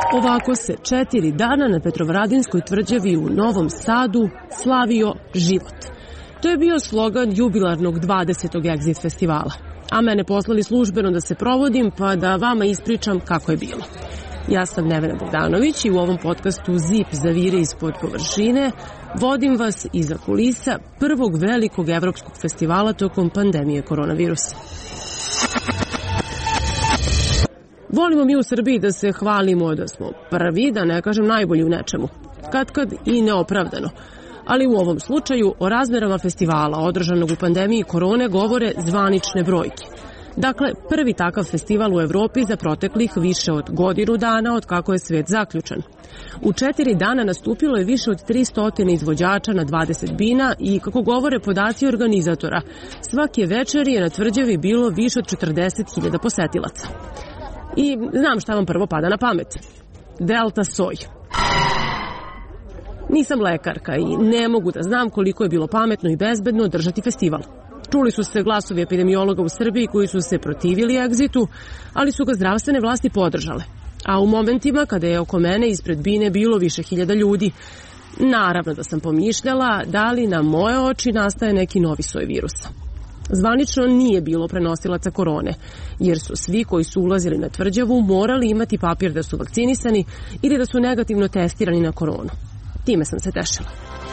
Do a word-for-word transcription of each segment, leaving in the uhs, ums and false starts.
Ovako se četiri dana na Petrovaradinskoj tvrđavi u Novom Sadu slavio život. To je bio slogan jubilarnog dvadesetog Exit festivala. A mene poslali službeno da se provodim pa da vama ispričam kako je bilo. Ja sam Nevena Bogdanović i u ovom podcastu Zip zavire ispod površine vodim vas iza kulisa prvog velikog evropskog festivala tokom pandemije koronavirusa. Volimo mi u Srbiji da se hvalimo da smo prvi, da ne kažem najbolji u nečemu. Katkad i neopravdano. Ali u ovom slučaju o razmerama festivala održanog u pandemiji korone govore zvanične brojke. Dakle, prvi takav festival u Evropi za proteklih više od godinu dana od kako je svet zaključan. U četiri dana nastupilo je više od tristo izvođača na dvadeset bina i, kako govore podaci organizatora, svake večeri je na tvrđavi bilo više od četrdeset hiljada posetilaca. I znam šta vam prvo pada na pamet. Delta soj. Nisam lekarka i ne mogu da znam koliko je bilo pametno i bezbedno održati festival. Čuli su se glasovi epidemiologa u Srbiji koji su se protivili Exitu, ali su ga zdravstvene vlasti podržale. A u momentima kada je oko mene ispred bine bilo više hiljada ljudi, naravno da sam pomišljala da li na moje oči nastaje neki novi soj virusa. Zvanično nije bilo prenosilaca korone, jer su svi koji su ulazili na tvrđavu morali imati papir da su vakcinisani ili da su negativno testirani na koronu. Time sam se tešila.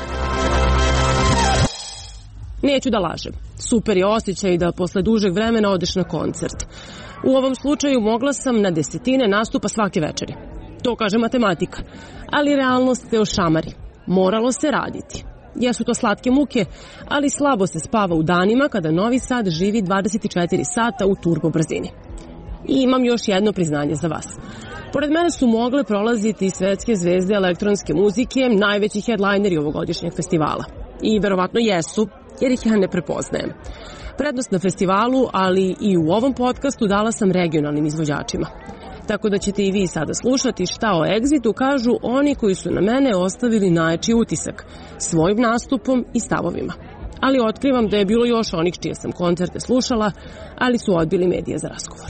Neću da lažem. Super je osjećaj da posle dužeg vremena odeš na koncert. U ovom slučaju mogla sam na desetine nastupa svake večeri. To kaže matematika. Ali realnost te ošamari. Moralo se raditi. Jesu to slatke muke, ali slabo se spava u danima kada Novi Sad živi dvadeset četiri sata u turbo brzini. I imam još jedno priznanje za vas. Pored mene su mogle prolaziti svetske zvezde elektronske muzike, najveći headlineri ovogodišnjeg festivala. I verovatno jesu, jer ih ja ne prepoznajem. Prednost na festivalu, ali i u ovom podcastu dala sam regionalnim izvođačima. Tako da ćete i vi sada slušati šta o Exitu kažu oni koji su na mene ostavili najjači utisak, svojim nastupom i stavovima. Ali otkrivam da je bilo još onih čije sam koncerte slušala, ali su odbili medije za razgovor.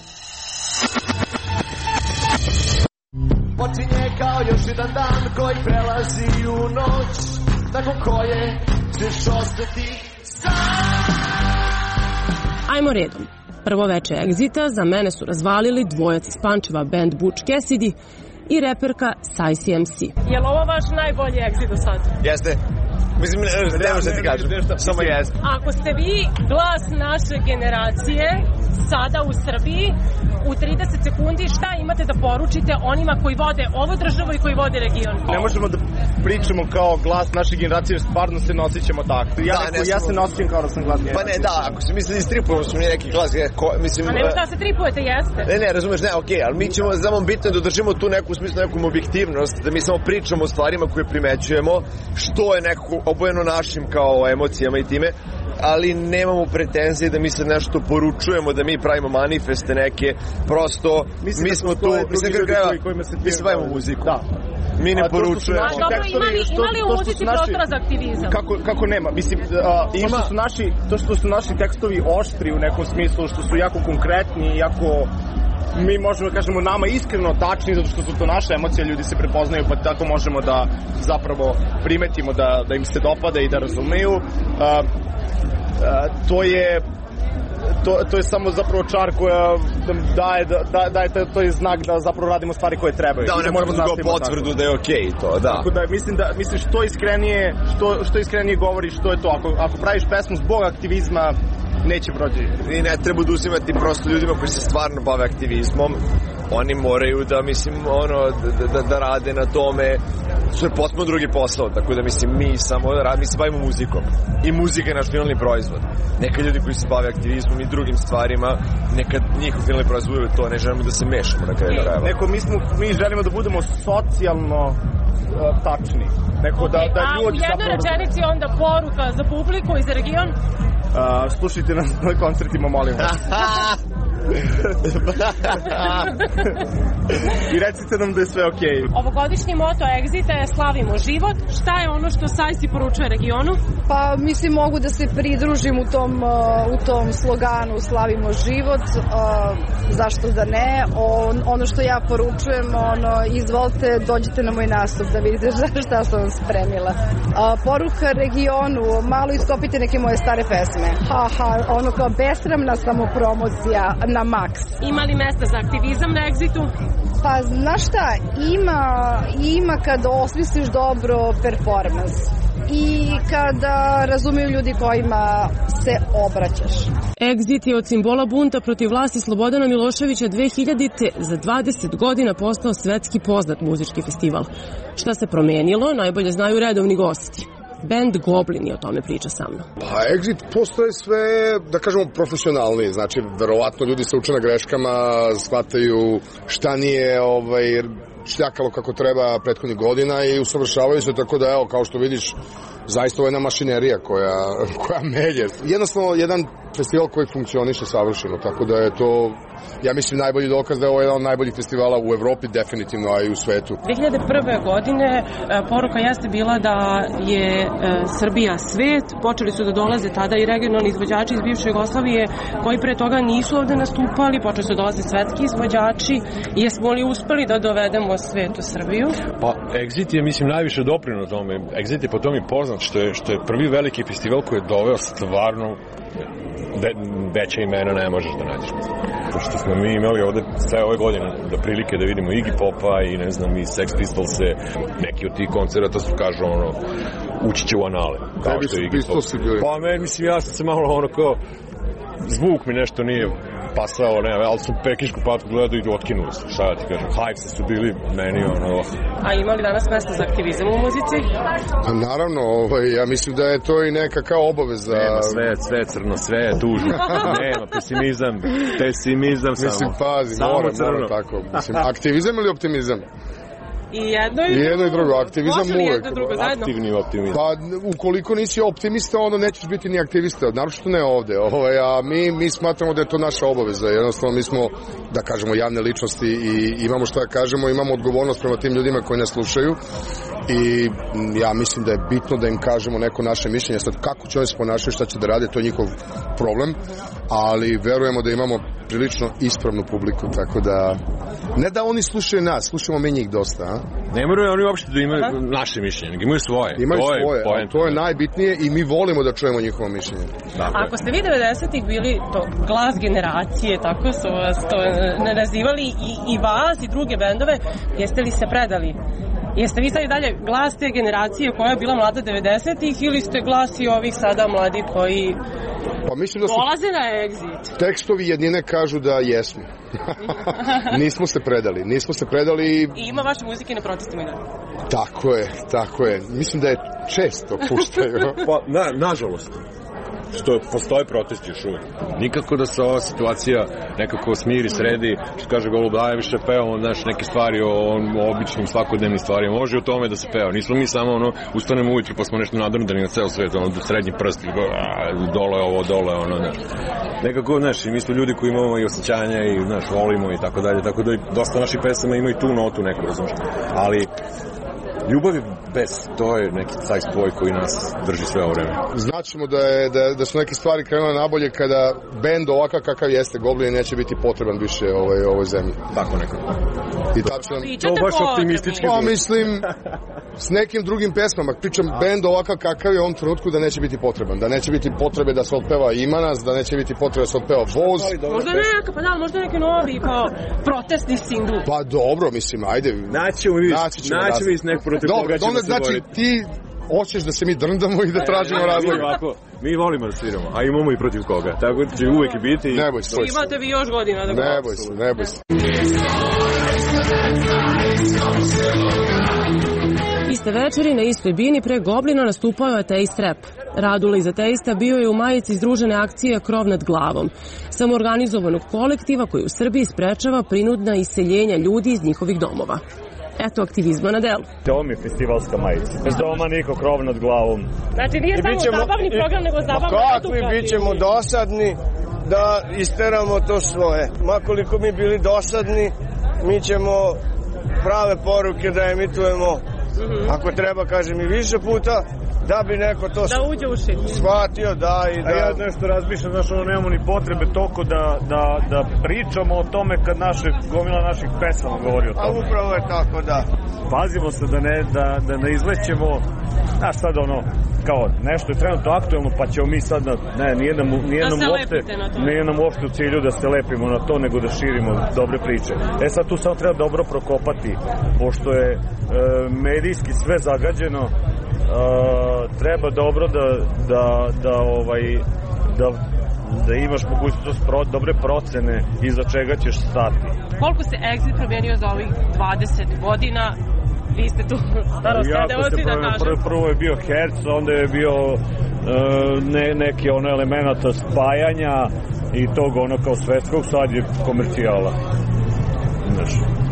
Počinje kao još jedan dan koji prelazi u noć, nakon koje ćeš ostati sam. Ajmo redom. Prvo veče Exita za mene su razvalili dvojac iz Pančeva band Butch Cassidy i reperka Size M C. Je li ovo vaš najbolji Exit do sad? Jeste. Mislim, ne možda ti kažem, samo jeste. Ako ste vi glas naše generacije sada u Srbiji, u trideset sekundi šta imate da poručite onima koji vode ovu državu i koji vode region? Ne možemo da pričamo kao glas naše generacije, jer stvarno se nosićemo tako. Ja, da, neko, ja se nosim kao da sam glas generacije. Pa ne, da, ako se misli da istripujemo, smo mi neki glas, ko, mislim... A nema šta se tripujete, jeste? Ne, ne, razumeš, ne, okej, okay, ali mi ćemo, znamo, bitno da držimo tu neku, u smislu, nekom objektivnost, da mi samo pričamo o stvarima koje primećujemo, što je nekako obojeno našim kao emocijama i time, ali nemamo pretenzije da mi se nešto poručujemo, da mi pravimo manifeste neke, prosto mislim mi smo tu, mislim da greva, mi se bavimo muziku. Da. Mi ne poručujemo. A dobro, imali, imali u muzici prostora za aktivizam? Kako, kako nema? Mislim, a, to, što su naši, to što su naši tekstovi oštri u nekom smislu, što su jako konkretni, jako... Mi možemo da kažemo nama iskreno tačni, zato što su to naše emocije, ljudi se prepoznaju, pa tako možemo da zapravo primetimo da, da im se dopada i da razumeju. A, a, to je to, to je samo zapravo čar koja daje, da, daje to, to je znak da zapravo radimo stvari koje trebaju. Da, ne moramo da go potvrdu da je okej okay to, da. Tako da mislim da mislim što iskrenije, što, što iskrenije govoriš, što je to. Ako, ako praviš pesmu zbog aktivizma, neće proći. I ne treba oduzimati prosto ljudima koji se stvarno bave aktivizmom. Oni moraju da, mislim, ono, da, da, da rade na tome. To je potpuno drugi posao, tako da, mislim, mi samo rad, mi se bavimo muzikom. I muzika je naš finalni proizvod. Neka ljudi koji se bave aktivizmom i drugim stvarima, neka njihov finalni proizvod je to, ne želimo da se mešamo na kraju krajeva. Neko, mi, smo, mi želimo da budemo socijalno uh, tačni. Neko, okay, da, da ljudi a u jednoj zapravo... rečenici onda poruka za publiku i za region? Uh, slušajte nas na koncertima, molim vas. I recite nam da je sve okej. Okay. Ovogodišnji moto Exita je slavimo život. Šta je ono što Sajsi poručuje regionu? Pa mislim mogu da se pridružim u tom, uh, u tom sloganu slavimo život. Uh, zašto da ne? On, ono što ja poručujem, ono, izvolite, dođite na moj nastup da vidite šta sam vam spremila. Uh, poruka regionu, malo iskopite neke moje stare pesme. Ha, ha, ono kao besramna samopromocija na maks. Ima li mesta za aktivizam na Exitu? Pa, znaš šta, ima, ima kada osmisliš dobro performans i kada razumeju ljudi kojima se obraćaš. Exit je od simbola bunta protiv vlasti Slobodana Miloševića dve hiljadite za dvadeset godina postao svetski poznat muzički festival. Šta se promenilo, najbolje znaju redovni gosti. Band Goblin je o tome priča sa mnom. Pa Exit postoje sve, da kažemo, profesionalni. Znači, verovatno ljudi se uče na greškama, shvataju šta nije ovaj, šljakalo kako treba prethodnih godina i usavršavaju se, tako da, evo, kao što vidiš, zaista ovo je jedna mašinerija koja, koja melje. Jednostavno, jedan festival koji funkcioniše savršeno, tako da je to, ja mislim, najbolji dokaz da je ovo jedan od najboljih festivala u Evropi, definitivno, a i u svetu. dve hiljade prve. godine poruka jeste bila da je Srbija svet, počeli su da dolaze tada i regionalni izvođači iz bivše Jugoslavije koji pre toga nisu ovde nastupali, počeli su da dolaze svetski izvođači. Jesmo li uspeli da dovedemo svet u Srbiju? Pa Exit je, mislim, najviše doprinuo tome. Exit je po tome poznat što je, što je prvi veliki festival koji je doveo stvarno Ve, veća imena ne možeš da nađeš. Pošto smo mi imali ovde sve ove godine da prilike da vidimo Iggy Popa i ne znam i Sex Pistolse, neki od tih koncerata su kažu ono ući će u anale. Kao što je Iggy Pop. Pa me, mislim, ja sam se malo ono kao zvuk mi nešto nije pasao, ne, ali sam pekišku patku gledao i otkinuo se, šta ja ti kažem, Hypes su bili meni ono... A ima li danas mesta za aktivizam u muzici? Pa naravno, ovaj, ja mislim da je to i neka kao obaveza. Nema, sve je, sve je crno, sve je tužno, nema, pesimizam, pesimizam samo. Mislim, pazi, mora, mora tako. Mislim, aktivizam ili optimizam? I jedno i, I jedno i drugo, aktivizam uvek. Jedno drugo zajedno? Aktivni optimizam. Pa, ukoliko nisi optimista, onda nećeš biti ni aktivista, naročito ne ovde. Ovaj, a mi, mi smatramo da je to naša obaveza. Jednostavno, mi smo, da kažemo, javne ličnosti i imamo šta da kažemo, imamo odgovornost prema tim ljudima koji nas slušaju i ja mislim da je bitno da im kažemo neko naše mišljenje. Sad, kako će oni se ponašati, šta će da rade, to je njihov problem, ali verujemo da imamo prilično ispravnu publiku, tako da ne da oni slušaju nas, slušamo mi njih dosta, a? Ne moraju oni uopšte da imaju Aha. naše mišljenje, nego imaju svoje. Imaju to svoje, je a to je najbitnije i mi volimo da čujemo njihovo mišljenje. Dakle. Ako ste vi devedesetih bili to glas generacije, tako su vas to nazivali i, i vas i druge bendove, jeste li se predali? Jeste vi sad i dalje glas te generacije koja je bila mlada devedesetih ili ste glas i ovih sada mladi koji pa mislim da su dolaze na Exit? Tekstovi jednine kažu da jesmo. Nismo se predali, nismo se predali. I ima vaše muzike na protestima i da? Tako je, tako je. Mislim da je često puštaju. Pa, na, nažalost. Što postoje protesti još uvijek. Nikako da se ova situacija nekako smiri, sredi, što kaže Golub, daje više pevamo, znaš, neke stvari o, o običnim svakodnevnim stvarima. Može o tome da se peva. Nismo mi samo, ono, ustanemo ujutru pa smo nešto nadrndani na ceo svet, ono, srednji prst, dole ovo, dole, ono, znaš. Nekako, znaš, i mi smo ljudi koji imamo i osjećanja i, znaš, volimo i tako dalje, tako da i dosta naših pesama imaju tu notu neku, razumiješ. Ali ljubav je bez, to je neki taj spoj koji nas drži sve ovo vreme. Znaćemo da, je, da, da su neke stvari krenule nabolje kada bend ovakav kakav jeste Goblin neće biti potreban više ovoj, ovoj zemlji. Tako neko. I tačno, to baš optimistički. Pa mislim, s nekim drugim pesmama. Pričam bend ovakav kakav je u ovom trenutku da neće biti potreban. Da neće biti potrebe da se otpeva Ima nas, da neće biti potrebe da se otpeva Voz. Možda neka, pa da, možda neki novi kao protestni singl. Pa dobro, mislim, ajde. Naćemo vi, naćemo vi s nek protiv koga ćemo se znači, boriti. Ti hoćeš da se mi drndamo i da tražimo razlog. Mi volimo da sviramo, a imamo i protiv koga. Tako će uvek i biti. Ne boj se. Imate vi još godina da ga... Ne boj se, ne boj se. Iste večeri na istoj bini pre Goblina nastupao je Ateist Rap. Radula iz Ateista bio je u majici združene akcije Krov nad glavom, samoorganizovanog kolektiva koji u Srbiji sprečava prinudna iseljenja ljudi iz njihovih domova. Eto aktivizma na delu. Ovo mi je festivalska majica. Bez doma niko, krov nad glavom. Znači nije samo zabavni program, nego zabavna edukacija. Kakvi, bit ćemo dosadni, da isteramo to svoje. Makoliko mi bili dosadni, mi ćemo prave poruke da emitujemo, mm-hmm. ako treba, kažem, i više puta, da bi neko to da uđe u šit. shvatio, da i da... A ja nešto razmišljam, znaš, ono, nemamo ni potrebe toliko da, da, da pričamo o tome kad naše, gomila naših pesama govori o tome. A upravo je tako, da. Pazimo se da ne, da, da ne izlećemo, znaš, sad ono, kao nešto je trenutno aktuelno, pa ćemo mi sad, na, ne, nije nam, nije da nam uopšte, nije nam uopšte u cilju da se lepimo na to, nego da širimo dobre priče. E sad tu samo treba dobro prokopati, pošto je e, medijski sve zagađeno. Uh, treba dobro da da da ovaj da da imaš mogućnost pro, dobre procene iza čega ćeš stati. Koliko se Exit promenio za ovih dvadeset godina? Vi ste tu staro sedeoci da kažem. Prvo, prvo je bio herc, onda je bio uh, ne, neki ono elemenata spajanja i tog ono kao svetskog, sad je komercijala. Znaš,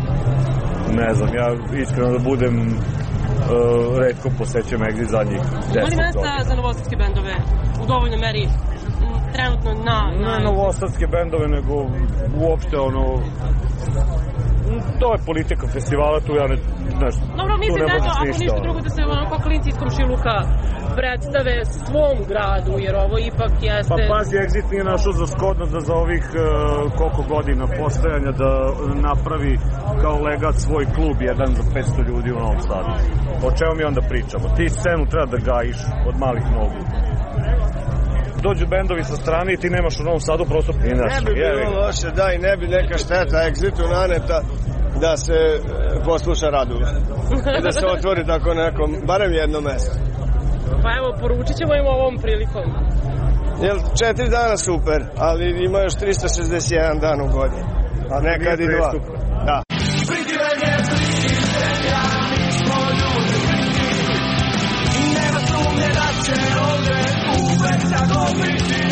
ne znam, ja iskreno da budem Uh, redko posećam Exit zadnjih deset godina. Ima li mesta za novosadske bendove u dovoljnoj meri trenutno na... Ne novosadske bendove, nego uopšte ono... To je politika festivala, tu ja ne... Nešto, dobro, mislim da eto, ako ništa drugo da se onako klinci iz komšiluka predstave svom gradu, jer ovo ipak jeste... Pa pazi, Exit nije našao za skodno da za ovih uh, koliko godina postojanja da napravi kao legat svoj klub jedan za petsto ljudi u Novom Sadu. O čemu mi onda pričamo? Ti scenu treba da gajiš od malih nogu. Dođu bendovi sa strane i ti nemaš u Novom Sadu prosto pinaš. Ne bi bilo loše, da, i ne bi neka šteta Exitu naneta da se posluša Radula. I da se otvori tako nekom, barem jedno mesto. Pa evo, poručit ćemo im ovom prilikom. Jel, četiri dana super, ali ima još trista šezdeset jedan dan u godini. A nekad i dva. Da. Nema sumnje da će ovdje uvek tako biti.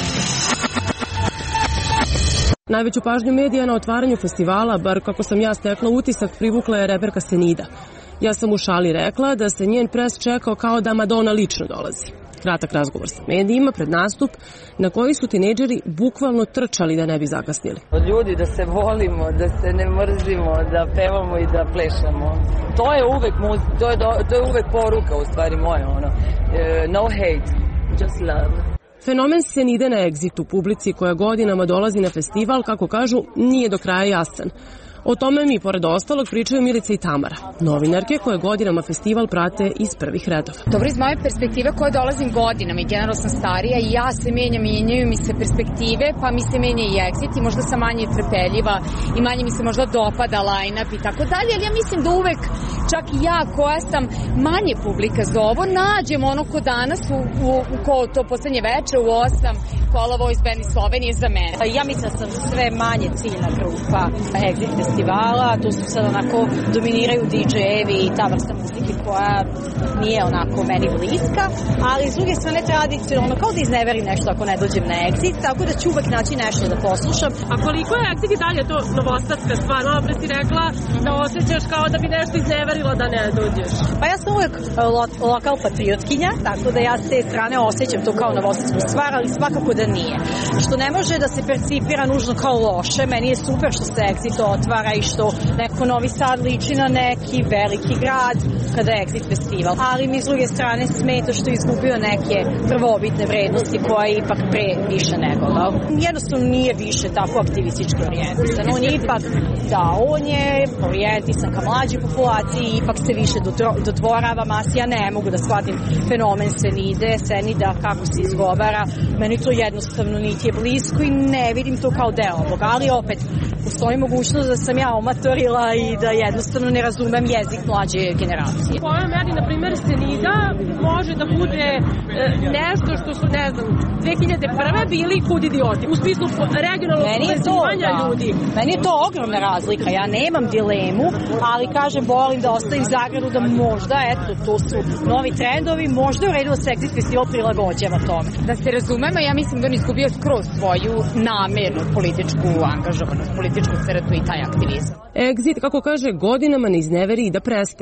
Najveću pažnju medija na otvaranju festivala, bar kako sam ja stekla utisak, privukla je reperka Senida. Ja sam u šali rekla da se njen pres čekao kao da Madonna lično dolazi. Kratak razgovor sa medijima pred nastup na koji su tinejdžeri bukvalno trčali da ne bi zakasnili. Od ljudi da se volimo, da se ne mrzimo, da pevamo i da plešamo. To je uvek muzika, to je, do, to je uvek poruka u stvari moja, ono. Uh, no hate, just love. Fenomen Senide na Exitu publici koja godinama dolazi na festival, kako kažu, nije do kraja jasan. O tome mi, pored ostalog, pričaju Milica i Tamara, novinarke koje godinama festival prate iz prvih redova. Dobro, iz moje perspektive koje dolazim godinama i generalno sam starija i ja se menjam, menjaju mi se perspektive, pa mi se menja i Exit i možda sam manje trpeljiva i manje mi se možda dopada line-up i tako dalje, ali ja mislim da uvek, čak i ja koja sam manje publika za ovo, nađem ono ko danas u, u, u ko to poslednje veče u osam Kola Voice Band iz Slovenije za mene. Ja mislim da sam sve manje ciljna grupa Exit festivala, tu su sad onako dominiraju di džejevi i ta vrsta muzike koja nije onako meni bliska, ali s druge strane tradicionalno kao da izneverim nešto ako ne dođem na Exit, tako da ću uvek naći nešto da poslušam. A koliko je Exit i dalje to novosadska stvar? Malo pre si rekla da osjećaš kao da bi nešto izneverila da ne dođeš. Pa ja sam uvek lo lokal patriotkinja, tako da ja s te strane osjećam to kao novosadsku stvar, ali svakako da nije. Što ne može da se percipira nužno kao loše, meni je super što se Exit otvara i što neko Novi Sad liči na neki veliki grad kada je Exit festival. Ali mi s druge strane smeta što je izgubio neke prvobitne vrednosti koje je ipak pre više nego. Jednostavno nije više tako aktivistički orijentisan. On je ipak, da, on je orijentisan ka mlađoj populaciji i ipak se više dodvorava masi. Ja ne mogu da shvatim fenomen Senide, Senida, kako se izgovara. Meni to jednostavno niti je blisko i ne vidim to kao deo ovoga. Ali opet, postoji mogućnost da sam ja omatorila i da jednostavno ne razumem jezik mlađe generacije. U kojoj meri, na primjer, Senida može da bude e, nešto što su, ne znam, dve hiljade prve bili Kud idioti, u smislu regionalnog povezivanja ljudi. Meni je to ogromna razlika, ja nemam dilemu, ali kažem, volim da ostavim zagradu da možda, eto, to su novi trendovi, možda je u redu da se Exit festival prilagođava tome. Da se razumemo, ja mislim da on izgubio skroz svoju namernu političku angažovanost, političku crtu i taj aktivizam. Exit, kako kaže, godinama ne izneveri i da prester.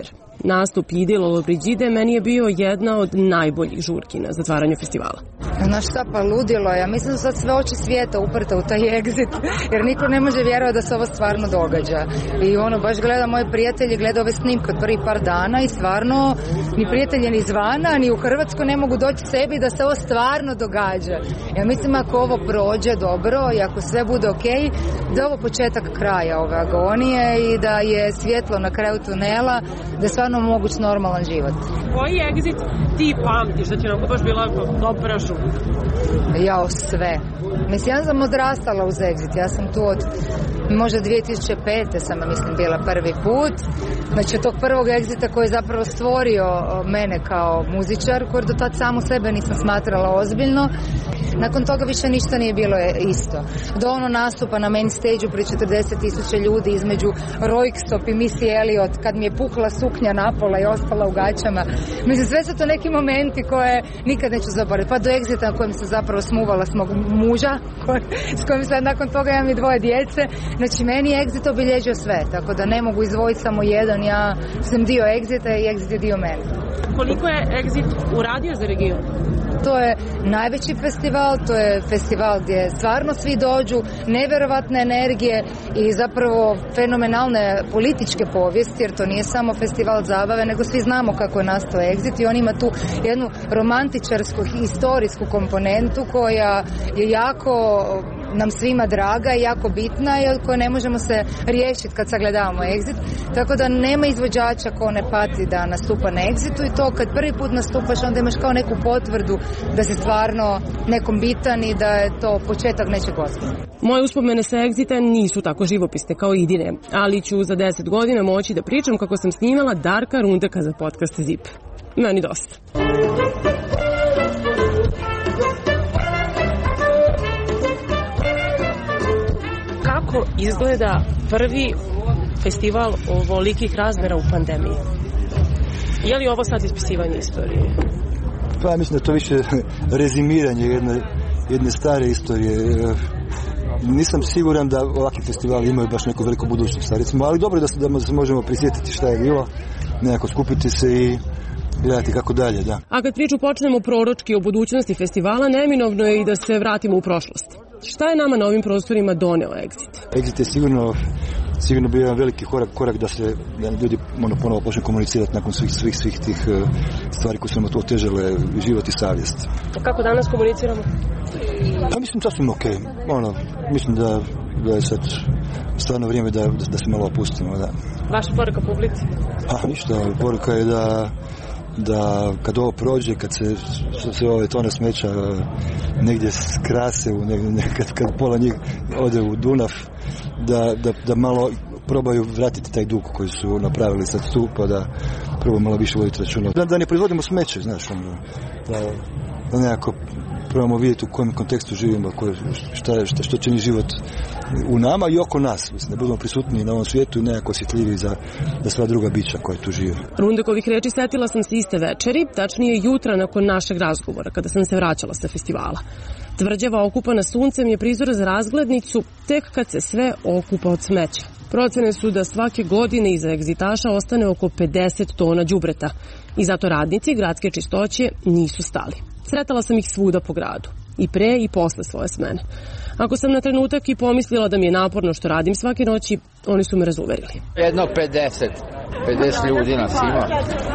Nastup Ide Lollobrigide meni je bio jedna od najboljih žurki na zatvaranju festivala. Znaš šta, pa ludilo je. Ja mislim da sad sve oči svijeta uprta u taj Exit, jer niko ne može vjerovati da se ovo stvarno događa. I ono, baš gleda moje prijatelji, gleda ove snimke od prvi par dana i stvarno ni prijatelji ni izvana, ni u Hrvatskoj ne mogu doći sebi da se ovo stvarno događa. Ja mislim ako ovo prođe dobro i ako sve bude okej, da je ovo početak kraja ove agonije i da je svjetlo na kraju tunela, da je stvarno moguć normalan život. Koji Exit ti pamtiš, da će nam baš bila dobra žurka? Jao, sve. Mislim, ja sam odrastala uz Exit, ja sam tu od možda dvije tisuće pete sam, mislim, bila prvi put. Znači, od tog prvog Exita koji je zapravo stvorio mene kao muzičar, koji do tad samu sebe nisam smatrala ozbiljno. Nakon toga više ništa nije bilo isto. Do ono nastupa na main stage-u pri četrdeset tisuća ljudi između Röyksopp i Missy Elliott, kad mi je pukla suknja napola i ostala u gaćama. Mislim, sve su to neki momenti koje nikad neću zaboraviti. Pa do Exita na kojem sam zapravo smuvala s mog muža, koj, s kojim sad nakon toga imam i dvoje djece. Znači, meni je Exit obilježio sve, tako da ne mogu izdvojiti samo jedan. Ja sam dio Exita i Exit je dio mene. Koliko je Exit uradio za region? To je najveći festival, to je festival gdje stvarno svi dođu, neverovatne energije i zapravo fenomenalne političke povijesti, jer to nije samo festival zabave, nego svi znamo kako je nastao Exit i on ima tu jednu romantičarsku, historijsku komponentu koja je jako nam svima draga i jako bitna i od koje ne možemo se riješiti kad sagledavamo Exit. Tako da nema izvođača ko ne pati da nastupa na Exitu i to kad prvi put nastupaš onda imaš kao neku potvrdu da si stvarno nekom bitan i da je to početak nečeg osnovnog. Moje uspomene sa Exita nisu tako živopisne kao Idine, ali ću za deset godina moći da pričam kako sam snimala Darka Rundeka za podcast Zip. Meni dosta. Kako izgleda prvi festival ovolikih razmjera u pandemiji? Je li ovo sad ispisivanje istorije? Pa ja mislim da to više rezimiranje jedne, jedne stare istorije. Nisam siguran da ovakvi festivali imaju baš neku veliku budućnost, recimo, ali dobro da se, da se možemo prisjetiti šta je bilo, nekako skupiti se i gledati kako dalje, da. A kad priču počnemo proročki o budućnosti festivala, neminovno je i da se vratimo u prošlost. Šta je nama na ovim prostorima doneo Exit? Exit je sigurno, sigurno bio jedan veliki korak, korak da se da ljudi ono, ponovo počne komunicirati nakon svih, svih, svih tih uh, stvari koje su nam to otežale život i savjest. A kako danas komuniciramo? Pa mislim sasvim ok. Ono, mislim da, da je sad stvarno vrijeme da, da, da se malo opustimo. Da. Vaša poruka publici? Pa ništa, poruka je da da kad ovo prođe, kad se sve ove tone smeća negdje skrase, u negdje, kad, kad pola njih ode u Dunav, da, da, da malo probaju vratiti taj dug koji su napravili sad tu, pa da probaju malo više voditi računa. Da, da ne proizvodimo smeće, znaš, ono, da, da nekako probamo vidjeti u kojem kontekstu živimo, šta, šta, što čini život u nama i oko nas, mislim, da budemo prisutni na ovom svijetu i nekako osjetljivi za, za sva druga bića koja tu žive. Rundekovih reči setila sam se iste večeri, tačnije jutra nakon našeg razgovora, kada sam se vraćala sa festivala. Tvrđava okupana suncem je prizor za razglednicu tek kad se sve okupa od smeća. Procene su da svake godine iza egzitaša ostane oko pedeset tona đubreta i zato radnici gradske čistoće nisu stali. Sretala sam ih svuda po gradu, i pre i posle svoje smene. Ako sam na trenutak i pomislila da mi je naporno što radim svake noći, oni su me razuverili. Jedno pedeset, pedeset ljudi nas ima.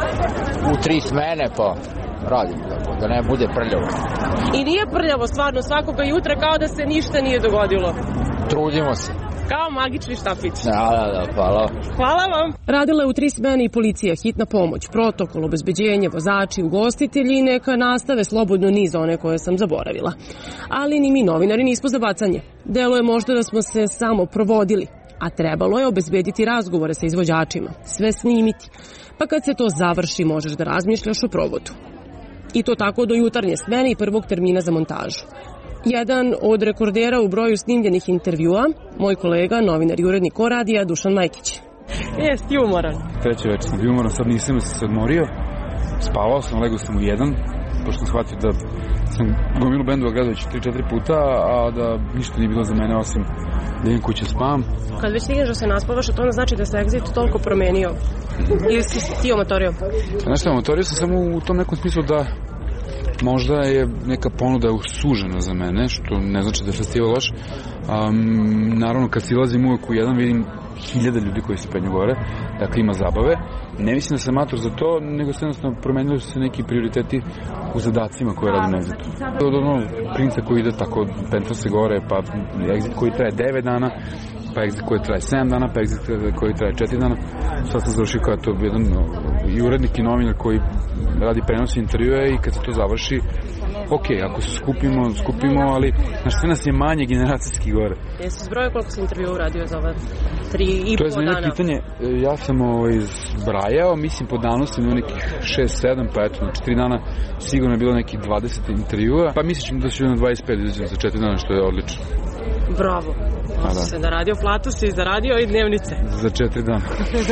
U tri smene pa radim, da ne bude prljavo. I nije prljavo, stvarno, svakoga jutra kao da se ništa nije dogodilo. Trudimo se. Kao magični štapić. Da, da, da, hvala. Hvala vam. Radila je u tri smene i policija, hitna pomoć, protokol, obezbeđenje, vozači, ugostitelji i neka nastave slobodno niz one koje sam zaboravila. Ali ni mi novinari nismo za bacanje. Delo je možda da smo se samo provodili, a trebalo je obezbediti razgovore sa izvođačima, sve snimiti. Pa kad se to završi možeš da razmišljaš o provodu. I to tako do jutarnje smene i prvog termina za montažu. Jedan od rekordera u broju snimljenih intervjua, moj kolega, novinar i urednik O radija, Dušan Majkić. Jesi umoran? Treće večer sam bio umoran, sad nisam se odmorio. Spavao sam, legao sam u jedan. pošto sam shvatio da sam gomilu bendova gledao već tri četiri puta, a da ništa nije bilo za mene osim da idem kuće spam. Kad već stigneš da se naspavaš, a to ne znači da se Exit toliko promenio? Ili si ti omatorio? Znaš šta, omatorio sam samo u tom nekom smislu da možda je neka ponuda sužena za mene, što ne znači da je festival loš. Um, naravno, kad silazim uvek u jedan, vidim hiljade ljudi koji se penju gore, dakle ima zabave. Ne mislim da sam amator za to, nego se jednostavno promenili su se neki prioriteti u zadacima koje radim na Exitu. Od onog princa koji ide tako, pentra se gore, pa Exit koji traje devet dana, pa Exit koji traje sedam dana, pa Exit koji traje četiri dana. Sad sam završio kao to jedan i urednik i novinar koji radi prenos intervjue i kad se to završi, ok, ako se skupimo, skupimo, ali znaš, sve nas je manje generacijski gore. Jesi zbrojio koliko si intervjua uradio za ove tri i to po dana? To je zanimljivo pitanje. Ja sam ovaj, zbrajao, mislim po danu sam imao nekih šest sedam, pa eto, na četiri dana sigurno je bilo nekih dvadeset intervjua, pa mislim da ću na dvadeset pet izađem za četiri dana, što je odlično. Bravo. A, da. Se naradio platu, si zaradio i dnevnice. Za četiri dana.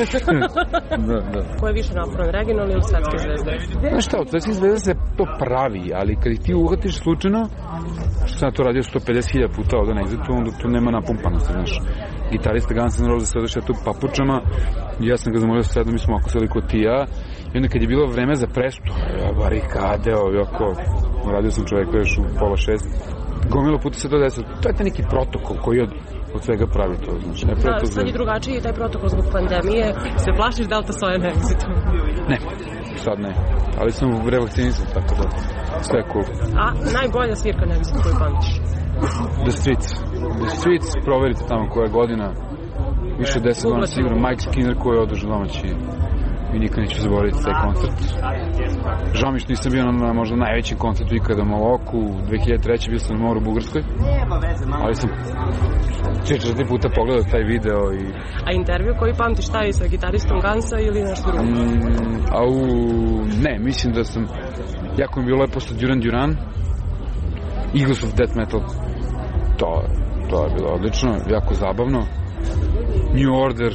da, da. Ko je više naporan, regionalni ili svetske zvezde? Znaš šta, od svetskih zvezda se to pravi, ali kad ih ti uhvatiš slučajno, što sam ja to radio sto pedeset hiljada puta ovde na Exitu, onda to nema napumpanosti, znaš. Gitarista Guns N' Roses sedaš ja tu papučama, i ja sam ga zamolio da sedam, mi smo ako seli kod ti ja, i onda kad je bilo vreme za prestu, ja barikade, ovako, radio sam čoveka još u pola šest, gomilo puta se to desilo. To je taj neki protokol koji od, od svega pravi to, znači. Ne pravi da, to sad je drugačiji taj protokol zbog pandemije. Se plašiš Delta Soja na Exitu? Ne, sad ne. Ali sam revakcinisan, tako da sve je cool. A najbolja svirka na Exitu koju pamtiš? The Streets. The Streets, proverite tamo koja je godina. Više od deset godina sigurno. Mike Skinner koji je održao domaći i nikad neću zaboraviti taj koncert. Žao mi što nisam bio na možda najvećem koncertu ikada u Maloku. dve hiljade treće bio sam na moru u Bugarskoj. Ali sam četiri četiri puta pogledao taj video i... A intervju koji pamtiš taj sa gitaristom Gansa ili nešto drugo? Mm, a u... Ne, mislim da sam... Jako mi bilo lepo sa Duran Duran. Eagles of Death Metal. To, to je bilo odlično, jako zabavno. New Order...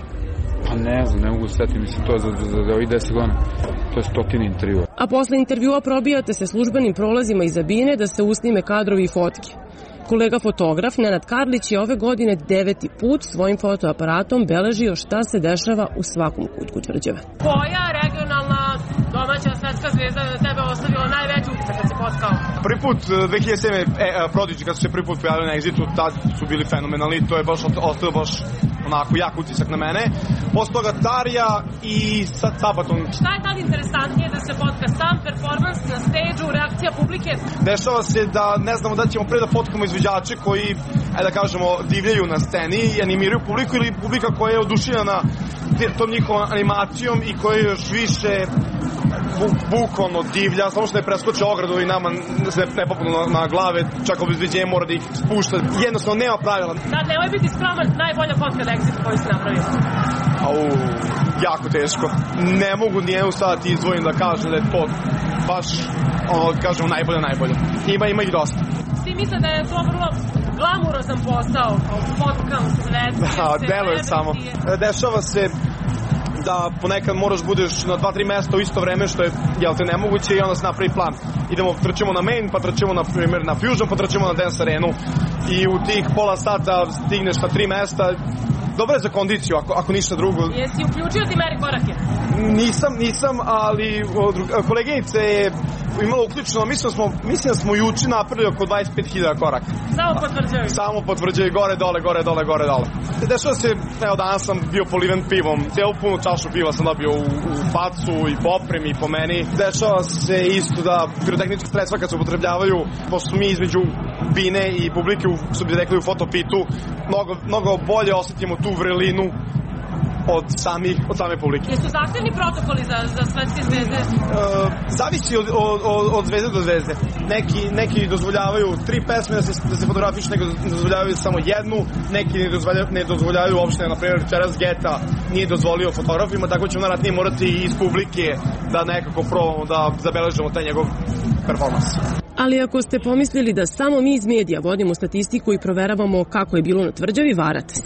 Pa ne znam, ne mogu setiti, mislim, to je za, za, za ovih deset godina. To je stotine intervjua. A posle intervjua probijate se službenim prolazima iz Abine da se usnime kadrovi i fotke. Kolega fotograf Nenad Karlić je ove godine deveti put svojim fotoaparatom beležio šta se dešava u svakom kutku Tvrđave. Koja regionalna domaća svetska zvezda na tebe ostavila najveću utisak kad se potkao? Prvi put dve hiljade sedme e, Prodigy kad su se prvi put pojavili na Exitu, tad su bili fenomenalni, to je baš ostavio baš onako jak utisak na mene. Posle toga Tarja i sad Sabaton. Šta je tad interesantnije da se potka sam performans na stage-u, reakcija publike? Dešava se da ne znamo da ćemo pre da potkamo izvođače koji, ajde da kažemo, divljaju na sceni i animiraju publiku ili publika koja je oduševljena tom njihovom animacijom i koja je još više bukvalno divlja, samo što ne preskoče ogradu i nama se ne popnu na, na glave, čak obezbeđenje mora da ih spušta. Jednostavno nema pravila. Sad, nemoj biti skroman, najbolja fotka da Exit koju si napravio. Au, jako teško. Ne mogu nijednu sad ti izdvojim da kažem da je to baš, ono, kažemo, najbolje, najbolje. Ima, ima ih dosta. Svi misle da je to vrlo glamurozan posao, kao fotkam, svetke, da, deluje samo. Dešava se da ponekad moraš budeš na dva tri mesta u isto vreme, što je, jel te, nemoguće, i onda se napravi plan. Idemo, trčemo na main, pa trčemo na primjer na Fusion, pa trčemo na Dance Arenu i u tih pola sata stigneš na tri mesta. Dobro je za kondiciju, ako, ako ništa drugo. Jesi uključio ti meri korake? Nisam, nisam, ali koleginica je imala uključeno, mislim, smo, mislim da smo juče napravili oko dvadeset pet hiljada koraka. Samo potvrđaju? Samo potvrđaju, gore, dole, gore, dole, gore, dole. Dešava se, evo, danas sam bio poliven pivom, cijelu punu čašu piva sam dobio u, u facu i po opremi i po meni. Dešava se isto da pirotehnička sredstva kad se upotrebljavaju, pošto mi između bine i publike, što bi rekli u fotopitu, mnogo, mnogo bolje osetimo tu vrelinu od samih, od same publike. Jesu zahtevni protokoli za, za svetske zvezde? E, zavisi od, od, od zvezde do zvezde. Neki, neki dozvoljavaju tri pesme da se, da se fotografiš, neki dozvoljavaju samo jednu, neki ne dozvoljavaju, ne dozvoljavaju uopšte, na primjer, Čeras Geta nije dozvolio fotografima, tako ćemo naravno morati iz publike da nekako probamo da zabeležemo taj njegov performans. Ali ako ste pomislili da samo mi iz medija vodimo statistiku i proveravamo kako je bilo na Tvrđavi, varate se.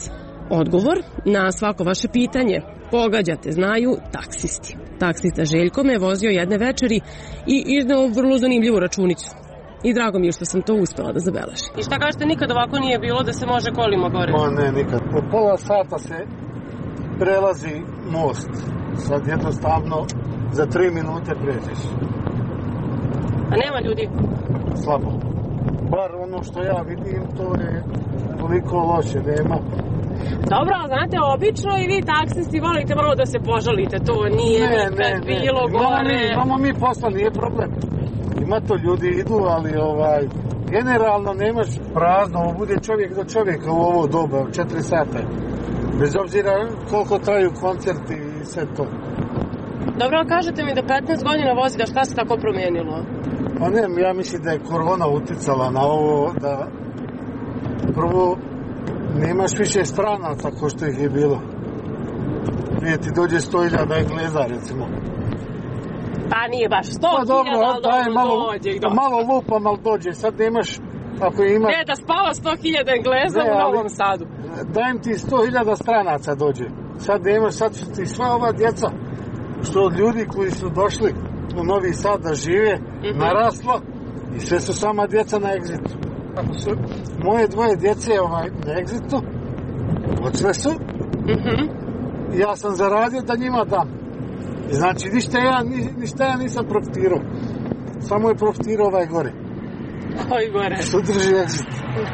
Odgovor na svako vaše pitanje, pogađate, znaju taksisti. Taksista Željko me vozio jedne večeri i izneo vrlo zanimljivu računicu. I drago mi je što sam to uspela da zabeležim. I šta kažete, nikad ovako nije bilo da se može kolima gore? Ma ne, nikad. Po pola sata se prelazi most. Sad jednostavno za tri minute pređeš. A nema ljudi? Slabo. Bar ono što ja vidim, to je toliko loše, nema. Dobro, znate, obično i vi taksisti volite malo da se požalite, to nije ne, nikad ne, bilo ne. gore. Mi, imamo mi posla, nije problem. Ima to, ljudi idu, ali ovaj, generalno nemaš prazno, ovo bude čovjek do čovjeka u ovo doba, četiri sata. Bez obzira koliko traju koncerti i sve to. Dobro, kažete mi da petnaest godina vozite, šta se tako promijenilo? Pa ne, ja mislim da je korona uticala na ovo, da prvo nemaš više stranaca ko što ih je bilo. Prije ti dođe sto hiljada Engleza, recimo. Pa nije baš sto hiljada, ali dobro malo, dođe. Da. Malo lupam, ali dođe. Sad nemaš, ako imaš... Ne, da spava sto hiljada Engleza ne, u Novom Sadu. Dajem ti sto hiljada stranaca dođe. Sad nemaš, sad su ti sva ova djeca, što od ljudi koji su došli u Novi Sad da žive, mm-hmm. naraslo i sve su sama djeca na egzitu. Ako su moje dvoje djece ovaj, na egzitu, od sve su, mm-hmm. ja sam zaradio da njima dam. Znači, ništa ja, ni, ništa ja nisam profitirao. Samo je profitirao ovaj gore. Koji gore? Što drži egzit.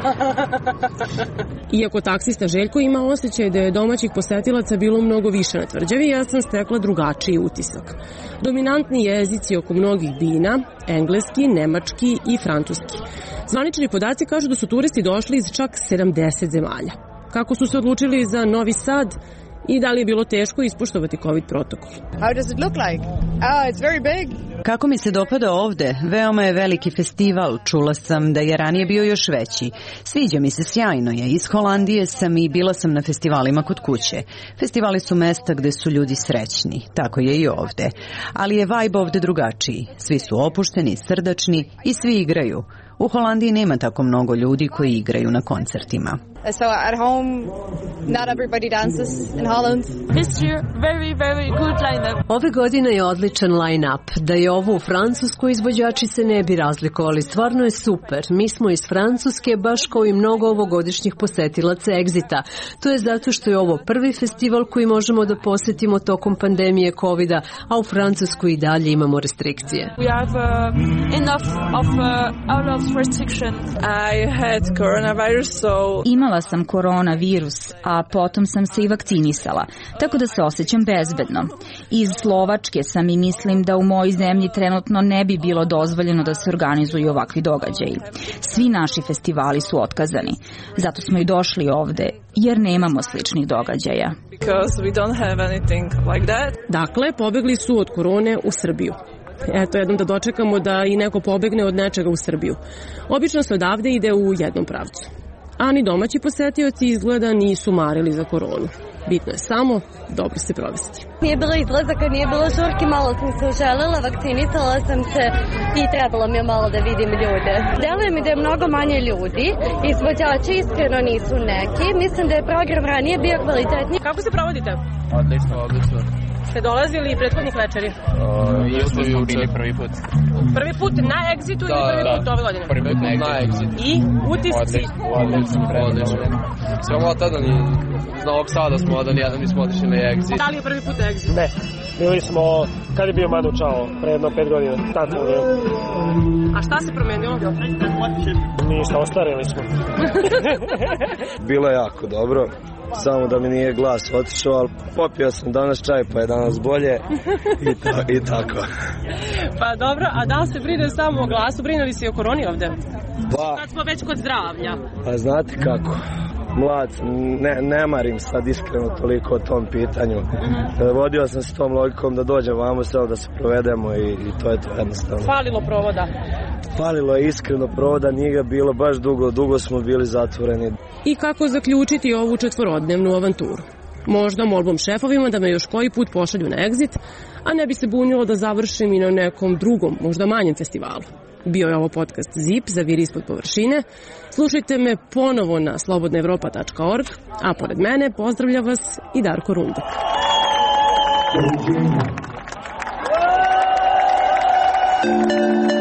Iako taksista Željko ima osjećaj da je domaćih posetilaca bilo mnogo više na tvrđavi, ja sam stekla drugačiji utisak. Dominantni jezici oko mnogih bina, engleski, nemački i francuski. Zvanični podaci kažu da su turisti došli iz čak sedamdeset zemalja. Kako su se odlučili za Novi Sad i da li je bilo teško ispoštovati COVID protokol? How does it look like? Oh, it's very big. Kako mi se dopada ovde? Veoma je veliki festival. Čula sam da je ranije bio još veći. Sviđa mi se, sjajno je. Iz Holandije sam i bila sam na festivalima kod kuće. Festivali su mesta gde su ljudi srećni. Tako je i ovde. Ali je vibe ovde drugačiji. Svi su opušteni, srdačni i svi igraju. U Holandiji nema tako mnogo ljudi koji igraju na koncertima. So at home, not everybody dances in Holland. This year, very, very good line-up. Ove godine je odličan line-up. Da je ovo u Francuskoj, izvođači se ne bi razlikovali. Stvarno je super. Mi smo iz Francuske, baš kao i mnogo ovogodišnjih posetilaca Exita. To je zato što je ovo prvi festival koji možemo da posetimo tokom pandemije kovida, a u Francuskoj i dalje imamo restrikcije. We have uh, enough of uh, out of restriction. I had coronavirus, so... Imala sam koronavirus, a potom sam se i vakcinisala, tako da se osjećam bezbedno. Iz Slovačke sam i mislim da u mojoj zemlji trenutno ne bi bilo dozvoljeno da se organizuju ovakvi događaji. Svi naši festivali su otkazani. Zato smo i došli ovde, jer nemamo sličnih događaja. Because we don't have anything like that. Dakle, pobegli su od korone u Srbiju. Eto, jednom da dočekamo da i neko pobegne od nečega u Srbiju. Obično se odavde ide u jednom pravcu. A ni domaći posetioci izgleda nisu marili za koronu. Bitno je samo dobro se provesti. Nije bilo izlazaka, nije bilo žurki, malo sam se želela, vakcinisala sam se i trebalo mi je malo da vidim ljude. Deluje mi da je mnogo manje ljudi, izvođači iskreno nisu neki, mislim da je program ranije bio kvalitetniji. Kako se provodite? Odlično, odlično. Ste dolazili i prethodnih večeri? Uh, Jutro smo bili prvi put. Prvi put na Exitu ili prvi put ove godine? Prvi put na Exitu. I utisci? Odlično, odlično. Sramota da ni iz Novog Sada smo, da nijednom nismo otišli na Exit. Da li je prvi put na Exit? Ne. Bili smo, kad je bio Manu Čao, pre jedno pet godina. Tad smo bili. A šta se promenilo? Ništa, ostarili smo. Bilo je jako dobro. Samo da mi nije glas otišao, ali popio sam danas čaj, pa je danas bolje i, ta, i tako. Pa dobro, a da li se brine samo o glasu, brine li se i o koroni ovde? Pa, kad smo već kod zdravlja. Pa znate kako, mlad, ne, ne marim sad iskreno toliko o tom pitanju. Uh-huh. Vodio sam se tom logikom da dođem vamo sve da se provedemo i, i to je to jednostavno. Falilo provoda? Falilo je iskreno provoda, nije ga bilo baš dugo, dugo smo bili zatvoreni. I kako zaključiti ovu četvorodnevnu avanturu? Možda molbom šefovima da me još koji put pošalju na Exit, a ne bi se bunilo da završim i na nekom drugom, možda manjem festivalu. Bio je ovo podcast Zip, Zaviri ispod površine. Slušajte me ponovo na slobodna evropa tačka org, a pored mene pozdravlja vas i Darko Rundak. Thank you.